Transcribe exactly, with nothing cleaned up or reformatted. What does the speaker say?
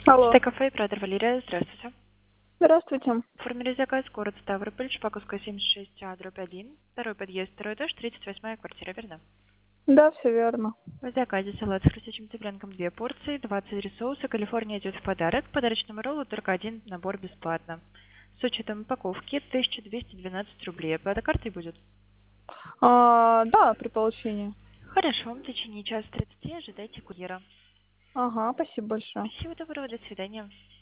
Алло. Стейк-кафе, оператор Валерия, здравствуйте. Здравствуйте. Оформили заказ, город Ставрополь, Шпаковская, семьдесят шесть А, дробь один. Второй подъезд, второй этаж, тридцать восьмая квартира, верно? Да, все верно. В заказе салат с хрустящим цыпленком две порции, двадцать три соуса, Калифорния идет в подарок, подарочному роллу только один набор бесплатно. С учетом упаковки тысяча двести двенадцать рублей. Оплата картой будет? А, да, при получении. Хорошо, в течение часа тридцати ожидайте курьера. Ага, спасибо большое. Всего доброго, до свидания.